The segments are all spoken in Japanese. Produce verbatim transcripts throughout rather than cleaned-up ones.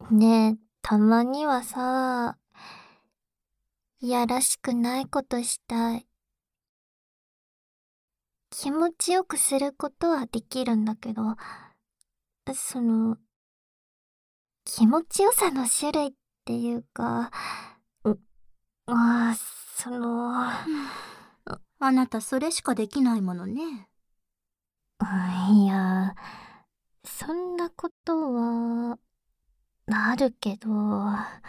ねえ、たまにはさ、いやらしくないことしたい。気持ちよくすることはできるんだけど、その、気持ちよさの種類っていうか、う、ああ、その、 あなたそれしかできないものね。 いや、そんなことは、あるけど、な、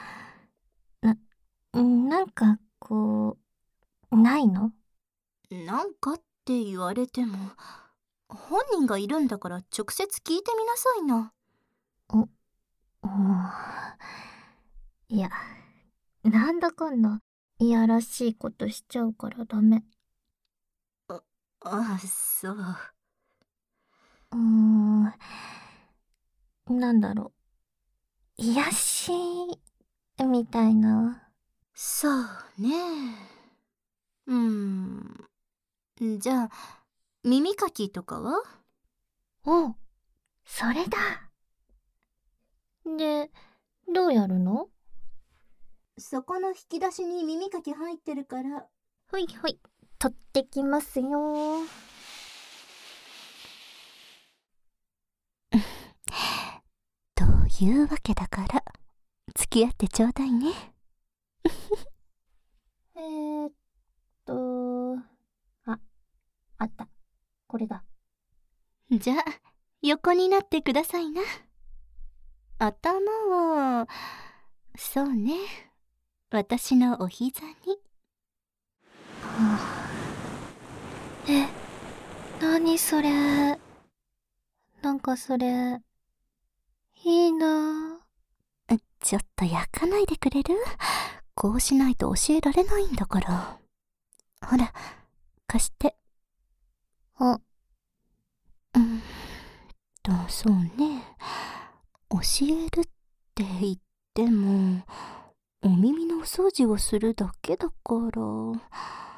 なんかこう、ないの？ なんかって言われても、本人がいるんだから直接聞いてみなさいな。 お、おいや、なんだかんだ、いやらしいことしちゃうからダメ。 あ、ああ、そう。 うーん、なんだろう。癒し、みたいな。 そうね。うーん。じゃあ、耳かきとかは？ お、それだ。で、どうやるの？ そこの引き出しに耳かき入ってるから。 ほいほい、取ってきますよ。 というわけだから、付き合ってちょうだいね。 えーっと、あ、あった。これだ。 じゃあ、横になってくださいな。頭を、そうね。私のお膝に。 え、なにそれ。なんかそれ、いいなぁ。ちょっと焼かないでくれる？こうしないと教えられないんだから。ほら、貸して。 あ、 うんと、そうね。教えるって言っても、お耳のお掃除をするだけだから。うん、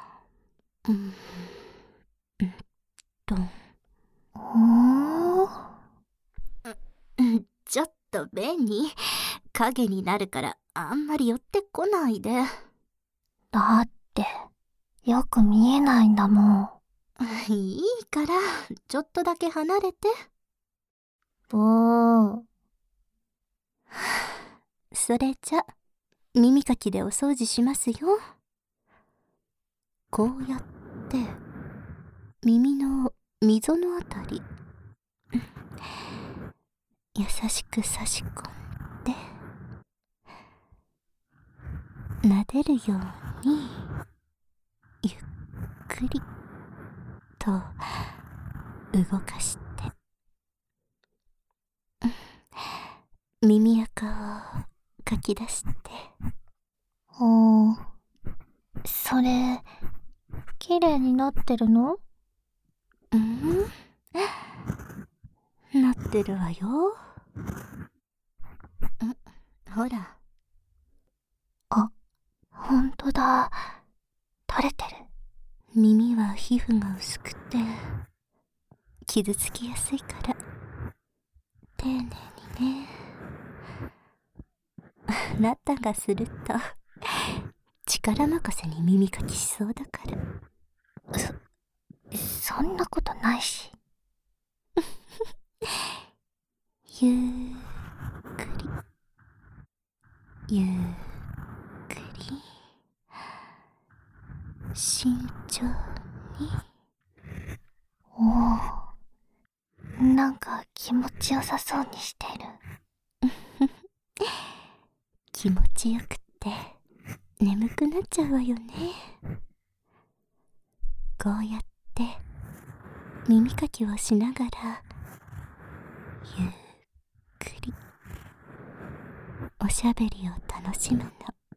うんと。 ほー。 うん、ちょっとベニー、影になるからあんまり寄ってこないで。 だって、よく見えないんだもん。 いいから、ちょっとだけ離れて。 ぼー。 それじゃ、耳かきでお掃除しますよ。こうやって、耳の溝のあたり、優しく差し込んで、撫でるように、ゆっくりと動かして、耳垢をかき出して。 ほー。それ、綺麗になってるの？ うんなってるわよ。んほら。 あ、ほんとだ。取れてる。 耳は皮膚が薄くて傷つきやすいから丁寧にね。あなたがすると力任せに耳かきしそうだから。 そ、そんなことないし。 ゆっくりゆっくり慎重に。 おお、なんか気持ちよさそうにしてる。 気持ちよくって眠くなっちゃうわよね。こうやって耳かきをしながらゆっくりおしゃべりを楽しむの。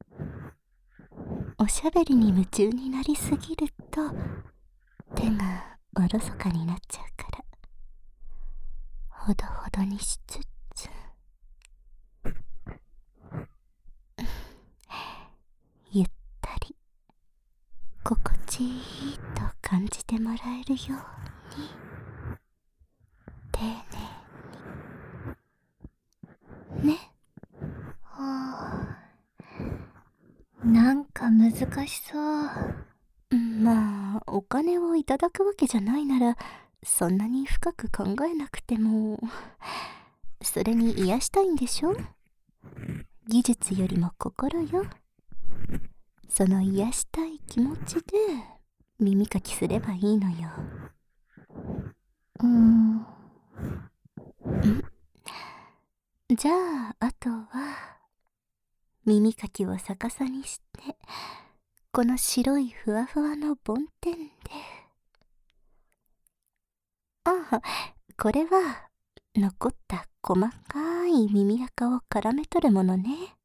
おしゃべりに夢中になりすぎると手がおろそかになっちゃうから、ほどほどにしつつゆったり心地いいと感じてもらえるように丁寧にね。 なんか難しそう。 まあ、お金をいただくわけじゃないなら、そんなに深く考えなくても。それに癒したいんでしょ？技術よりも心よ。その癒したい気持ちで耳かきすればいいのよ。 うーん。ん？ じゃあ、あとは耳かきを逆さにして、この白いふわふわの梵天で。ああ、これは残った細かい耳垢を絡め取るものね。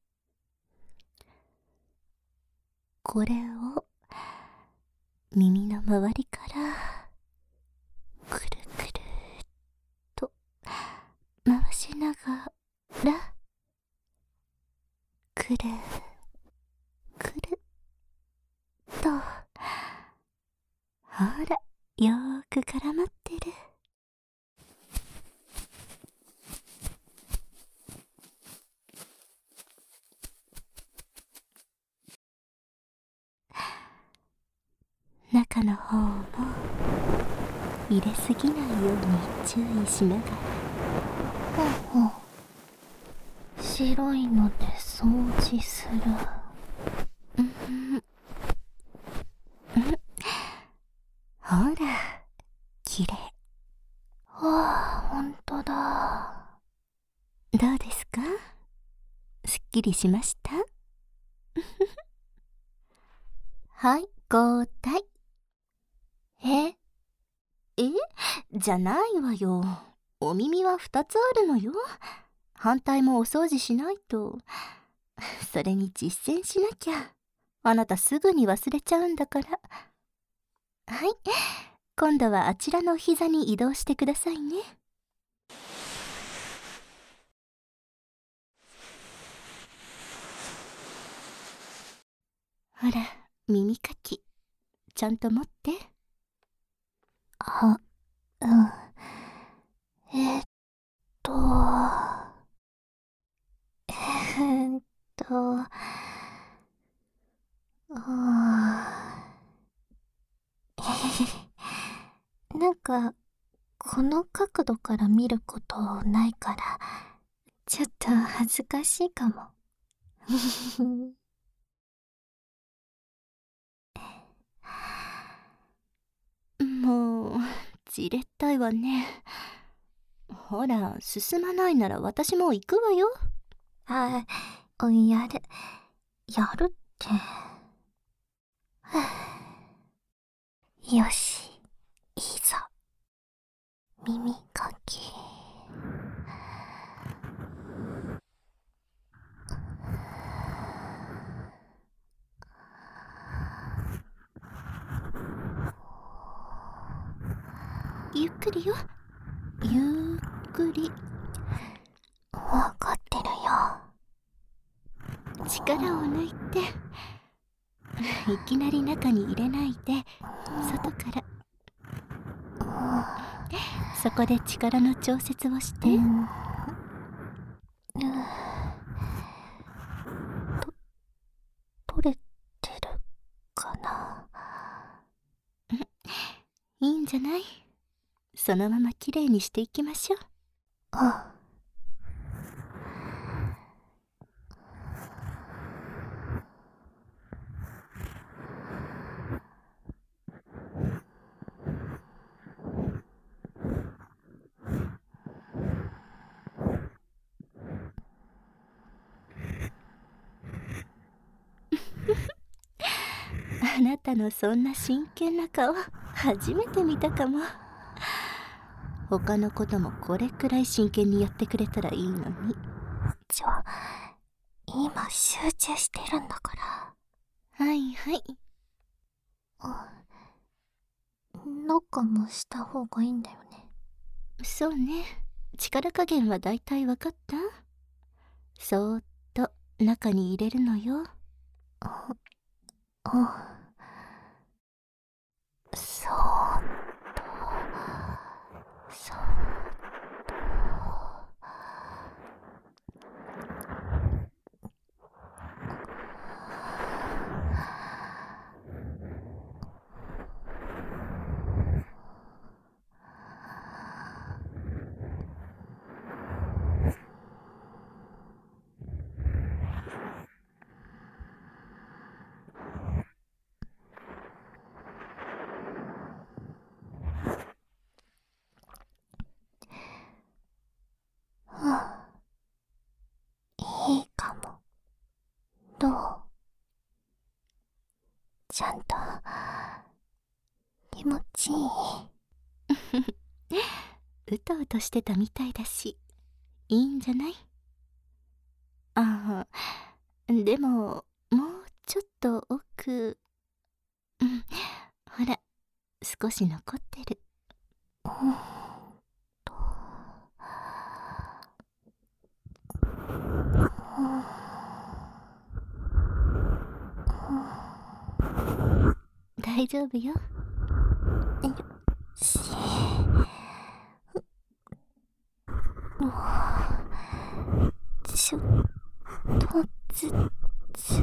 これを耳の周りからくるくるっと回しながら、くるくると、ほら、よーく絡まってる。中の方も入れすぎないように注意しながら。 ほうほう。白いので掃除する。 うん、うん、ほら、きれい。 わあ、ほんとだ。 どうですか？すっきりしました？はい、交代。 え？ え？じゃないわよ。お耳は二つあるのよ。反対もお掃除しないと。それに実践しなきゃ。あなたすぐに忘れちゃうんだから。はい、今度はあちらの膝に移動してくださいね。ほら、耳かきちゃんと持って。 あ、うん。えーっと、えーっと、あー、えへへ。なんか、この角度から見ることないから、ちょっと恥ずかしいかも。 もう、じれったいわね。ほら、進まないなら私も行くわよ。 あ、やる、やるって。よし、いざ。耳かき。 ゆっくりよ。ゆっくり。 わかってるよ。 力を抜いて。いきなり中に入れないで、外から。そこで力の調節をして。 うん。と、取れてるかな。 いいんじゃない？そのままきれいにしていきましょう。 あ。 あなたのそんな真剣な顔、初めて見たかも。他のこともこれくらい真剣にやってくれたらいいのに。 ちょ、今集中してるんだから。 はいはい。 あ、中もした方がいいんだよね。 そうね。力加減はだいたいわかった？そーっと中に入れるのよ。 あ、あ、そーっと、そーっと。 うとうとしてたみたいだし、いいんじゃない？ああ、でももうちょっと奥、うん、ほら少し残ってる。大丈夫よ。 しちょっとずつ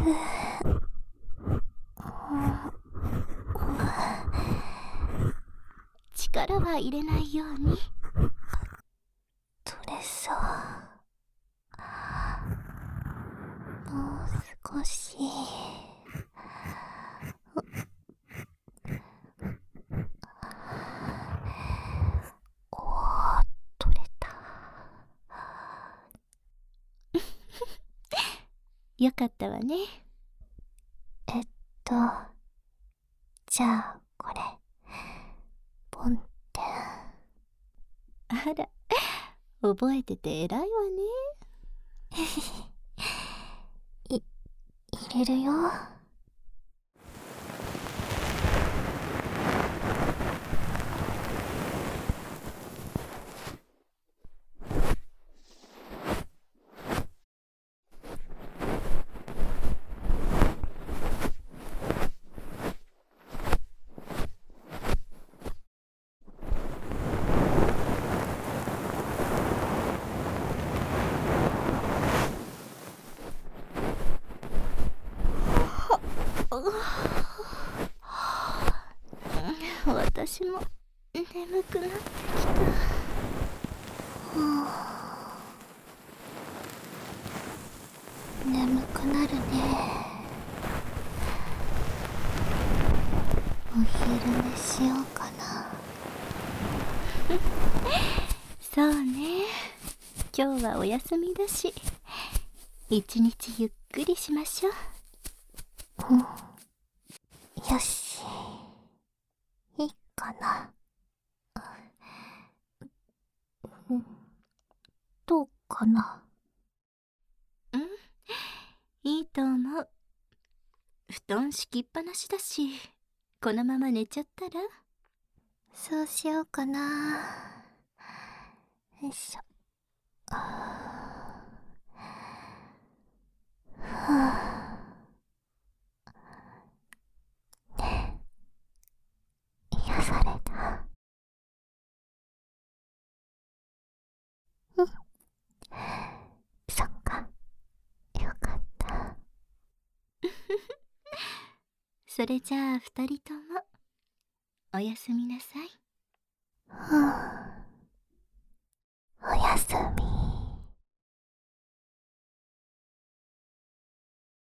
力は入れないように。 取れそう。もう少し。おー、取れた。 よかったわね。 えっとじゃあこれポンってあら、覚えてて偉いわね。 い入れるよ。 私も眠くなってきた。 眠くなるね。お昼寝しようかな。 そうね、今日はお休みだし、一日ゆっくりしましょう。 うん、よし、いいかな。うん、どうかな。 うん、いいと思う。布団敷きっぱなしだし、このまま寝ちゃったら？ そうしようかな。よいしょ。はあ、癒された。うん、そっか、よかった。 それじゃあ二人ともおやすみなさい。 はあ。